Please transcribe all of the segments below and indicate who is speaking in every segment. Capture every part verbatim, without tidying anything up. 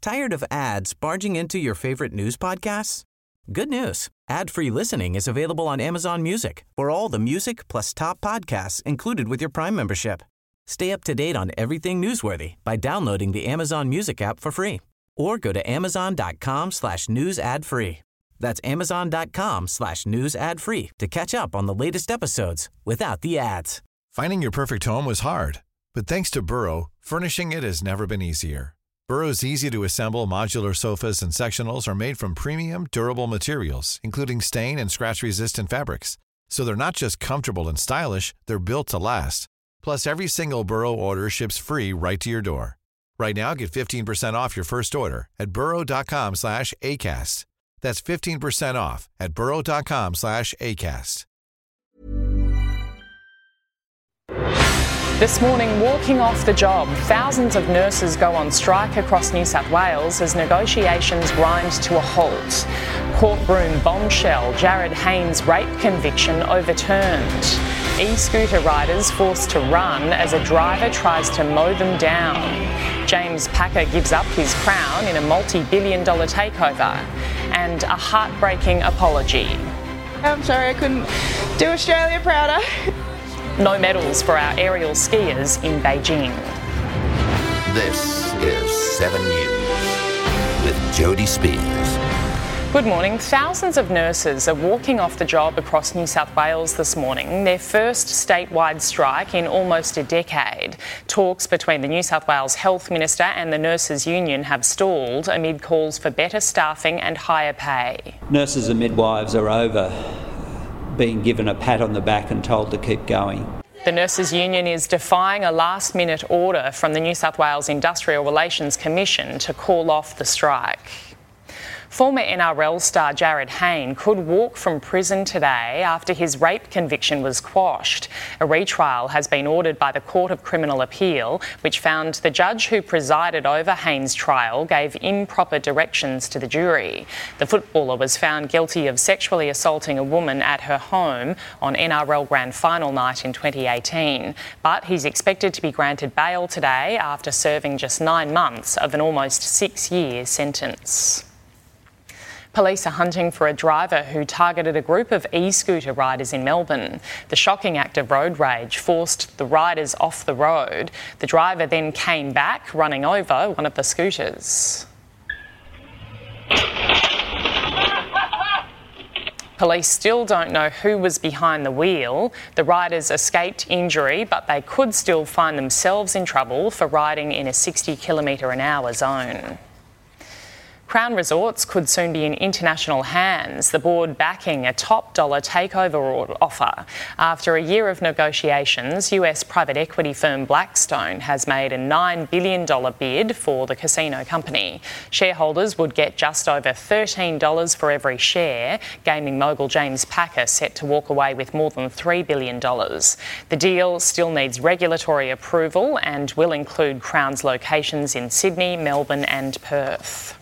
Speaker 1: Tired of ads barging into your favorite news podcasts? Good news. Ad-free listening is available on Amazon Music for all the music plus top podcasts included with your Prime membership. Stay up to date on everything newsworthy by downloading the Amazon Music app for free or go to amazon.com slash news ad free. That's amazon.com slash news ad free to catch up on the latest episodes without the ads.
Speaker 2: Finding your perfect home was hard, but thanks to Burrow, furnishing it has never been easier. Burrow's easy-to-assemble modular sofas and sectionals are made from premium, durable materials, including stain and scratch-resistant fabrics. So they're not just comfortable and stylish, they're built to last. Plus, every single Burrow order ships free right to your door. Right now, get fifteen percent off your first order at burrow.com slash ACAST. That's fifteen percent off at burrow.com slash ACAST.
Speaker 3: This morning, walking off the job, thousands of nurses go on strike across New South Wales as negotiations grind to a halt. Courtroom bombshell, Jared Haynes' rape conviction overturned. E-scooter riders forced to run as a driver tries to mow them down. James Packer gives up his crown in a multi-billion dollar takeover. And a heartbreaking apology.
Speaker 4: I'm sorry I couldn't do Australia prouder.
Speaker 3: No medals for our aerial skiers in Beijing.
Speaker 5: This is seven News with Jody Spears.
Speaker 3: Good morning. Thousands of nurses are walking off the job across New South Wales this morning, their first statewide strike in almost a decade. Talks between the New South Wales Health Minister and the Nurses Union have stalled amid calls for better staffing and higher pay.
Speaker 6: Nurses and midwives are over being given a pat on the back and told to keep going.
Speaker 3: The Nurses Union is defying a last-minute order from the New South Wales Industrial Relations Commission to call off the strike. Former N R L star Jared Haynes could walk from prison today after his rape conviction was quashed. A retrial has been ordered by the Court of Criminal Appeal, which found the judge who presided over Haynes' trial gave improper directions to the jury. The footballer was found guilty of sexually assaulting a woman at her home on N R L Grand Final night in twenty eighteen. But he's expected to be granted bail today after serving just nine months of an almost six-year sentence. Police are hunting for a driver who targeted a group of e-scooter riders in Melbourne. The shocking act of road rage forced the riders off the road. The driver then came back, running over one of the scooters. Police still don't know who was behind the wheel. The riders escaped injury, but they could still find themselves in trouble for riding in a sixty kilometre an hour zone. Crown Resorts could soon be in international hands, the board backing a top dollar takeover offer. After a year of negotiations, U S private equity firm Blackstone has made a nine billion dollars bid for the casino company. Shareholders would get just over thirteen dollars for every share, gaming mogul James Packer set to walk away with more than three billion dollars. The deal still needs regulatory approval and will include Crown's locations in Sydney, Melbourne and Perth.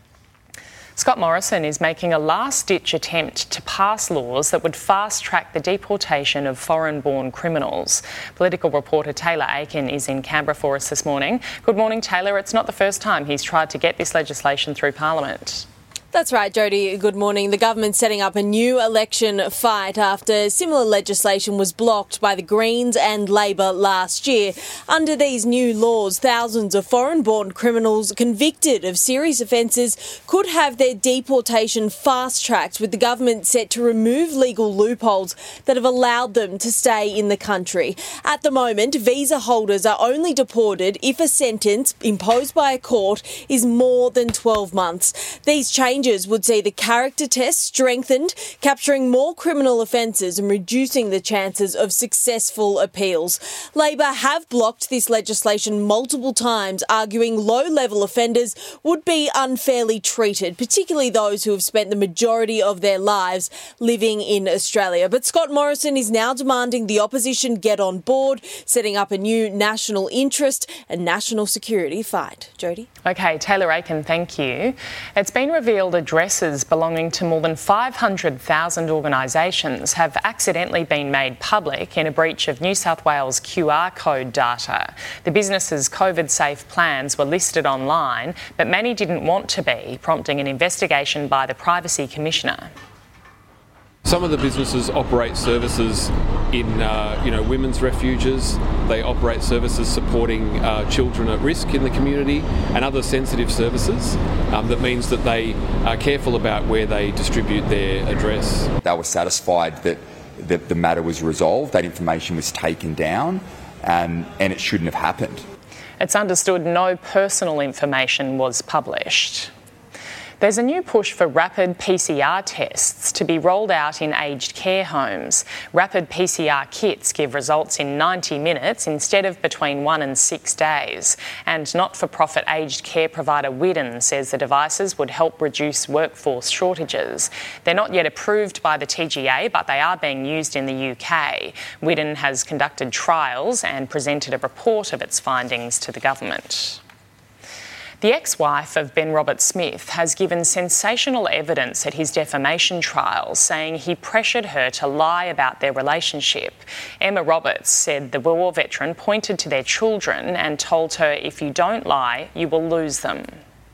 Speaker 3: Scott Morrison is making a last-ditch attempt to pass laws that would fast-track the deportation of foreign-born criminals. Political reporter Taylor Aiken is in Canberra for us this morning. Good morning, Taylor. It's not the first time he's tried to get this legislation through Parliament.
Speaker 7: That's right, Jody. Good morning. The government's setting up a new election fight after similar legislation was blocked by the Greens and Labor last year. Under these new laws, thousands of foreign-born criminals convicted of serious offences could have their deportation fast-tracked, with the government set to remove legal loopholes that have allowed them to stay in the country. At the moment, visa holders are only deported if a sentence imposed by a court is more than twelve months. These changes would see the character test strengthened, capturing more criminal offences and reducing the chances of successful appeals. Labor have blocked this legislation multiple times, arguing low-level offenders would be unfairly treated, particularly those who have spent the majority of their lives living in Australia. But Scott Morrison is now demanding the opposition get on board, setting up a new national interest and national security fight. Jody?
Speaker 3: OK, Taylor Aiken, thank you. It's been revealed emailed addresses belonging to more than five hundred thousand organisations have accidentally been made public in a breach of New South Wales Q R code data. The businesses' COVID-safe plans were listed online, but many didn't want to be, prompting an investigation by the Privacy Commissioner.
Speaker 8: Some of the businesses operate services in, uh, you know, women's refuges. They operate services supporting uh, children at risk in the community and other sensitive services. Um, that means that they are careful about where they distribute their address.
Speaker 9: They were satisfied that, that the matter was resolved, that information was taken down, and, and it shouldn't have happened.
Speaker 3: It's understood no personal information was published. There's a new push for rapid P C R tests to be rolled out in aged care homes. Rapid P C R kits give results in ninety minutes instead of between one and six days. And not-for-profit aged care provider Widden says the devices would help reduce workforce shortages. They're not yet approved by the T G A, but they are being used in the U K. Widden has conducted trials and presented a report of its findings to the government. The ex-wife of Ben Roberts-Smith has given sensational evidence at his defamation trial, saying he pressured her to lie about their relationship. Emma Roberts said the war veteran pointed to their children and told her, if you don't lie, you will lose them.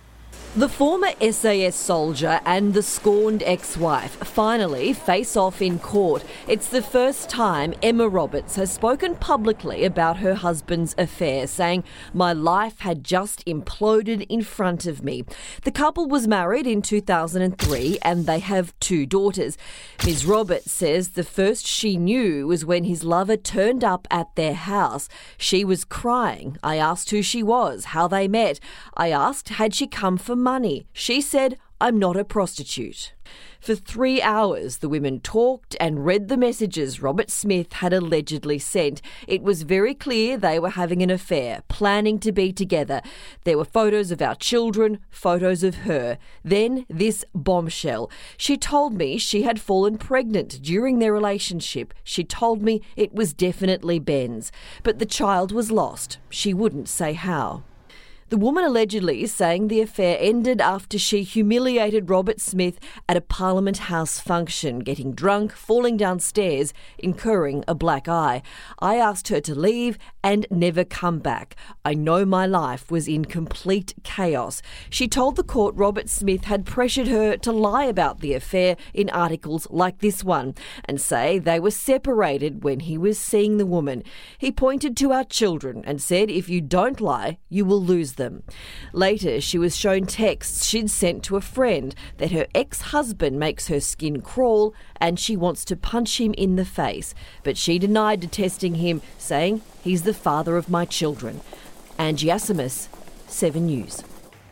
Speaker 10: The former S A S soldier and the scorned ex-wife finally face off in court. It's the first time Emma Roberts has spoken publicly about her husband's affair, saying, "My life had just imploded in front of me." The couple was married in two thousand three and they have two daughters. Miz Roberts says the first she knew was when his lover turned up at their house. She was crying. I asked who she was, how they met. I asked, had she come for money? She said, "I'm not a prostitute." For three hours, the women talked and read the messages Roberts-Smith had allegedly sent. It was very clear they were having an affair, planning to be together. There were photos of our children, photos of her. Then this bombshell. She told me she had fallen pregnant during their relationship. She told me it was definitely Ben's. But the child was lost. She wouldn't say how. The woman allegedly saying the affair ended after she humiliated Roberts-Smith at a Parliament House function, getting drunk, falling downstairs, incurring a black eye. I asked her to leave and never come back. I know my life was in complete chaos. She told the court Roberts-Smith had pressured her to lie about the affair in articles like this one and say they were separated when he was seeing the woman. He pointed to our children and said, if you don't lie, you will lose them. Them. Later, she was shown texts she'd sent to a friend that her ex-husband makes her skin crawl and she wants to punch him in the face. But she denied detesting him, saying he's the father of my children. Angie Asimus, Seven News.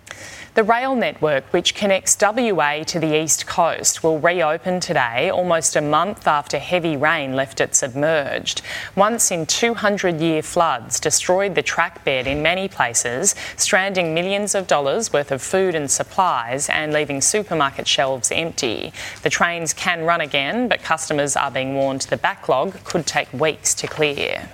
Speaker 3: The rail network, which connects W A to the east coast, will reopen today, almost a month after heavy rain left it submerged. Once in two hundred year floods destroyed the track bed in many places, stranding millions of dollars worth of food and supplies and leaving supermarket shelves empty. The trains can run again, but customers are being warned the backlog could take weeks to clear.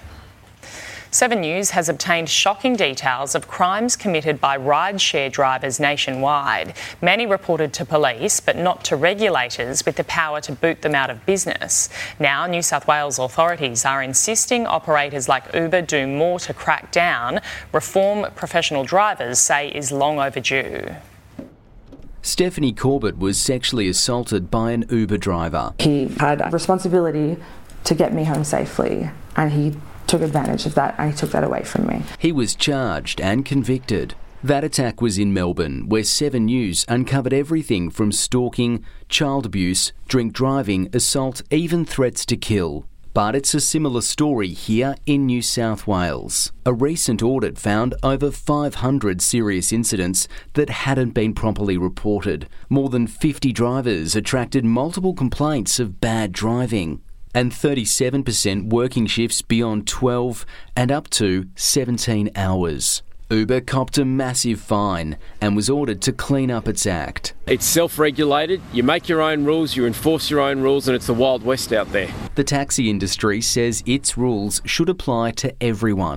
Speaker 3: Seven News has obtained shocking details of crimes committed by rideshare drivers nationwide. Many reported to police, but not to regulators with the power to boot them out of business. Now, New South Wales authorities are insisting operators like Uber do more to crack down. Reform professional drivers say is long overdue.
Speaker 11: Stephanie Corbett was sexually assaulted by an Uber driver.
Speaker 12: He had a responsibility to get me home safely, and he took advantage of that and he took that away from me.
Speaker 11: He was charged and convicted. That attack was in Melbourne, where Seven News uncovered everything from stalking, child abuse, drink driving, assault, even threats to kill. But it's a similar story here in New South Wales. A recent audit found over five hundred serious incidents that hadn't been properly reported. More than fifty drivers attracted multiple complaints of bad driving. And thirty-seven percent working shifts beyond twelve and up to seventeen hours. Uber copped a massive fine and was ordered to clean up its act.
Speaker 13: It's self-regulated, you make your own rules, you enforce your own rules, and it's the Wild West out there.
Speaker 11: The taxi industry says its rules should apply to everyone.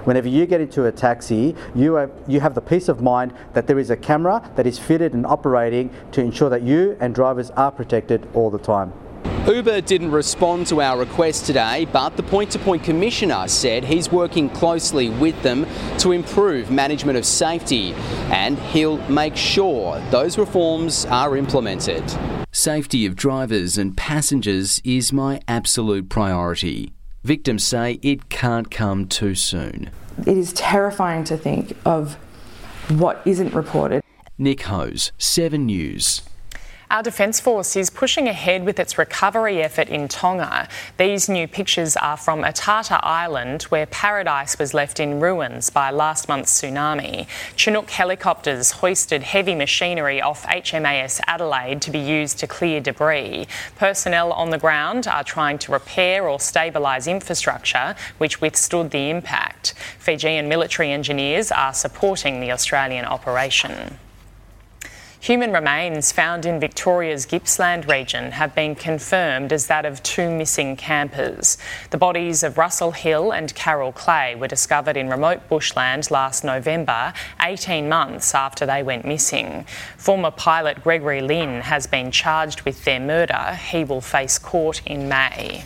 Speaker 14: Whenever you get into a taxi, you have, you have the peace of mind that there is a camera that is fitted and operating to ensure that you and drivers are protected all the time.
Speaker 15: Uber didn't respond to our request today, but the Point-to-Point Commissioner said he's working closely with them to improve management of safety, and he'll make sure those reforms are implemented.
Speaker 11: Safety of drivers and passengers is my absolute priority. Victims say it can't come too soon.
Speaker 12: It is terrifying to think of what isn't reported.
Speaker 11: Nick Hose, Seven News.
Speaker 3: Our Defence Force is pushing ahead with its recovery effort in Tonga. These new pictures are from Atata Island, where Paradise was left in ruins by last month's tsunami. Chinook helicopters hoisted heavy machinery off H M A S Adelaide to be used to clear debris. Personnel on the ground are trying to repair or stabilise infrastructure which withstood the impact. Fijian military engineers are supporting the Australian operation. Human remains found in Victoria's Gippsland region have been confirmed as that of two missing campers. The bodies of Russell Hill and Carol Clay were discovered in remote bushland last November, eighteen months after they went missing. Former pilot Gregory Lynn has been charged with their murder. He will face court in May.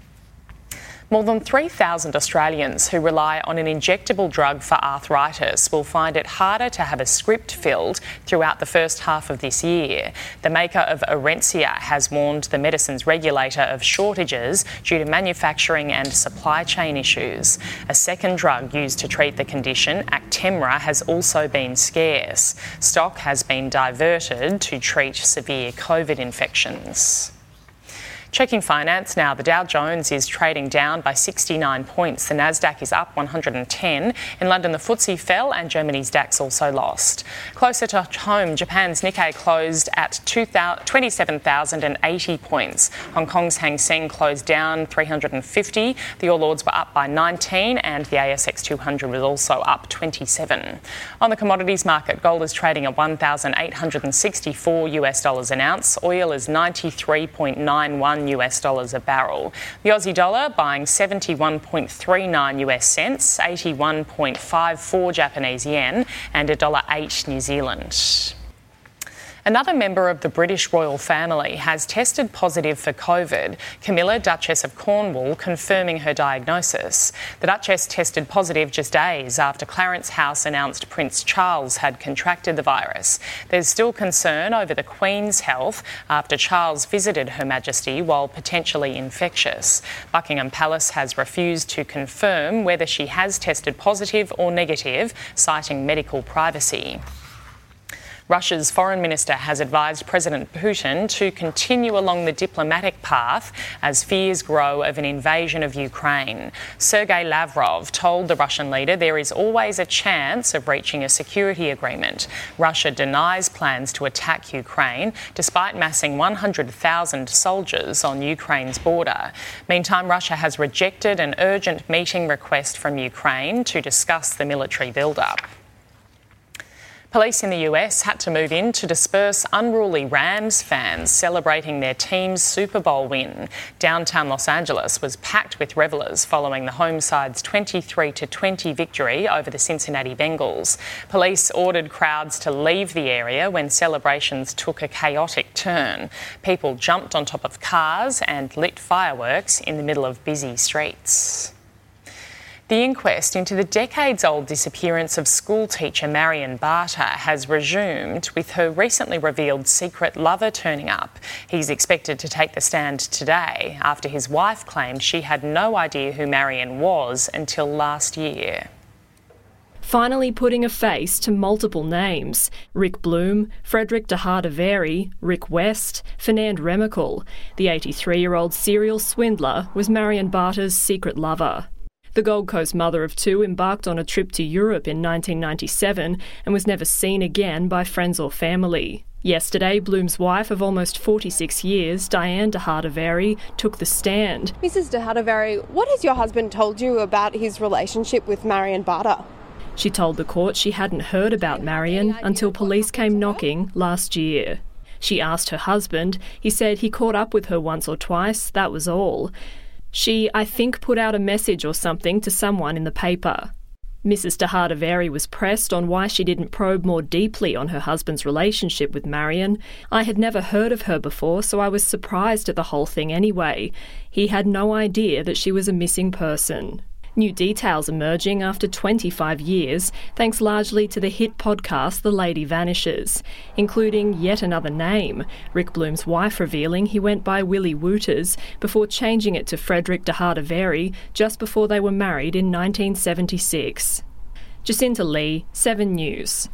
Speaker 3: More than three thousand Australians who rely on an injectable drug for arthritis will find it harder to have a script filled throughout the first half of this year. The maker of Orencia has warned the medicines regulator of shortages due to manufacturing and supply chain issues. A second drug used to treat the condition, Actemra, has also been scarce. Stock has been diverted to treat severe COVID infections. Checking finance now, the Dow Jones is trading down by sixty-nine points. The Nasdaq is up one hundred ten. In London, the F T S E fell and Germany's DAX also lost. Closer to home, Japan's Nikkei closed at twenty-seven thousand eighty points. Hong Kong's Hang Seng closed down three hundred fifty. The All Ords were up by nineteen and the A S X two hundred was also up twenty-seven. On the commodities market, gold is trading at one thousand eight hundred sixty-four US dollars an ounce. Oil is ninety-three point nine one U S dollars a barrel. The Aussie dollar buying seventy-one point three nine U S cents, eighty-one point five four Japanese yen, and one dollar eight New Zealand. Another member of the British royal family has tested positive for COVID. Camilla, Duchess of Cornwall, confirming her diagnosis. The Duchess tested positive just days after Clarence House announced Prince Charles had contracted the virus. There's still concern over the Queen's health after Charles visited Her Majesty while potentially infectious. Buckingham Palace has refused to confirm whether she has tested positive or negative, citing medical privacy. Russia's foreign minister has advised President Putin to continue along the diplomatic path as fears grow of an invasion of Ukraine. Sergei Lavrov told the Russian leader there is always a chance of reaching a security agreement. Russia denies plans to attack Ukraine, despite massing one hundred thousand soldiers on Ukraine's border. Meantime, Russia has rejected an urgent meeting request from Ukraine to discuss the military build-up. Police in the U S had to move in to disperse unruly Rams fans celebrating their team's Super Bowl win. Downtown Los Angeles was packed with revellers following the home side's twenty-three to twenty victory over the Cincinnati Bengals. Police ordered crowds to leave the area when celebrations took a chaotic turn. People jumped on top of cars and lit fireworks in the middle of busy streets. The inquest into the decades-old disappearance of schoolteacher Marion Barter has resumed, with her recently revealed secret lover turning up. He's expected to take the stand today after his wife claimed she had no idea who Marion was until last year.
Speaker 16: Finally putting a face to multiple names: Rick Bloom, Frederick de Hardevery, Rick West, Fernand Remacle. The eighty-three-year-old serial swindler was Marion Barter's secret lover. The Gold Coast mother of two embarked on a trip to Europe in nineteen ninety-seven and was never seen again by friends or family. Yesterday, Bloom's wife of almost forty-six years, Diane de Hardevery, took the stand.
Speaker 17: Missus de Hardevery, what has your husband told you about his relationship with Marion Barter?
Speaker 16: She told the court she hadn't heard about Marion until police came knocking last year. She asked her husband. He said he caught up with her once or twice, that was all. She, I think, put out a message or something to someone in the paper. Missus Tejada-Very was pressed on why she didn't probe more deeply on her husband's relationship with Marion. I had never heard of her before, so I was surprised at the whole thing anyway. He had no idea that she was a missing person. New details emerging after twenty-five years, thanks largely to the hit podcast The Lady Vanishes, including yet another name, Rick Bloom's wife revealing he went by Willie Wooters before changing it to Frederick Tejada-Very just before they were married in nineteen seventy-six. Jacinta Lee, Seven News.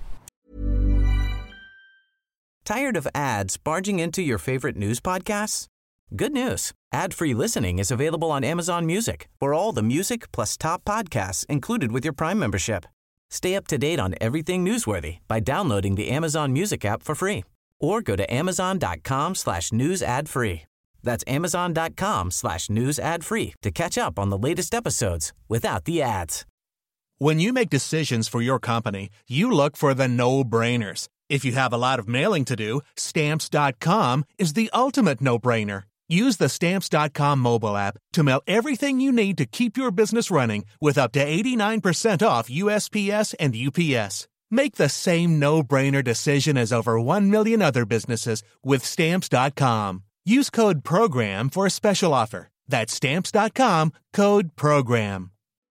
Speaker 1: Tired of ads barging into your favorite news podcasts? Good news. Ad-free listening is available on Amazon Music for all the music plus top podcasts included with your Prime membership. Stay up to date on everything newsworthy by downloading the Amazon Music app for free or go to amazon.com slash news ad free. That's amazon.com slash news ad free to catch up on the latest episodes without the ads.
Speaker 18: When you make decisions for your company, you look for the no-brainers. If you have a lot of mailing to do, Stamps dot com is the ultimate no-brainer. Use the Stamps dot com mobile app to mail everything you need to keep your business running with up to eighty-nine percent off U S P S and U P S. Make the same no-brainer decision as over one million other businesses with Stamps dot com. Use code PROGRAM for a special offer. That's Stamps dot com, code PROGRAM.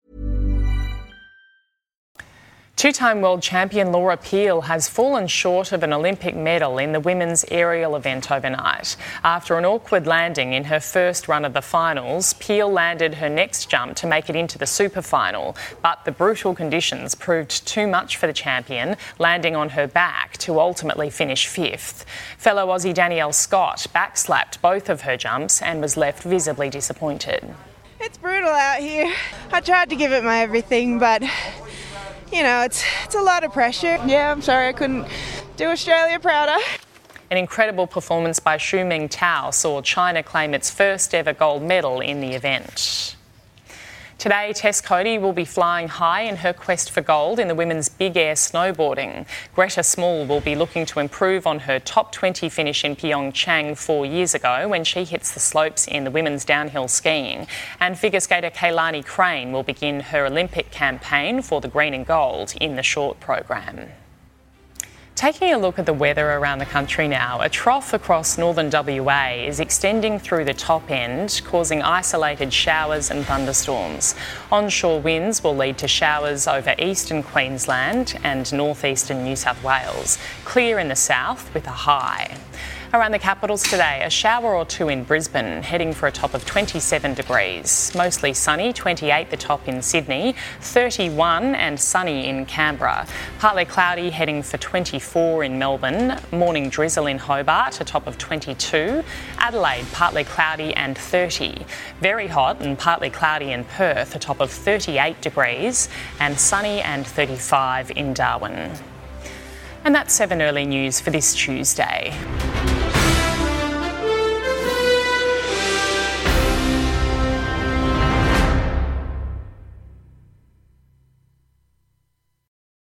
Speaker 3: Two-time world champion Laura Peel has fallen short of an Olympic medal in the women's aerial event overnight. After an awkward landing in her first run of the finals, Peel landed her next jump to make it into the super final, but the brutal conditions proved too much for the champion, landing on her back to ultimately finish fifth. Fellow Aussie Danielle Scott backslapped both of her jumps and was left visibly disappointed.
Speaker 4: It's brutal out here. I tried to give it my everything, but you know, it's it's a lot of pressure. Yeah, I'm sorry I couldn't do Australia prouder.
Speaker 3: An incredible performance by Shu Ming Tao saw China claim its first ever gold medal in the event. Today, Tess Coady will be flying high in her quest for gold in the women's big air snowboarding. Greta Small will be looking to improve on her top twenty finish in Pyeongchang four years ago when she hits the slopes in the women's downhill skiing. And figure skater Kaylani Crane will begin her Olympic campaign for the green and gold in the short program. Taking a look at the weather around the country now, a trough across northern W A is extending through the top end, causing isolated showers and thunderstorms. Onshore winds will lead to showers over eastern Queensland and northeastern New South Wales. Clear in the south with a high. Around the capitals today, a shower or two in Brisbane, heading for a top of twenty-seven degrees. Mostly sunny, twenty-eight the top in Sydney, thirty-one and sunny in Canberra. Partly cloudy, heading for twenty-four in Melbourne. Morning drizzle in Hobart, a top of twenty-two. Adelaide, partly cloudy and thirty. Very hot and partly cloudy in Perth, a top of thirty-eight degrees. And sunny and thirty-five in Darwin. And that's seven Early News for this Tuesday.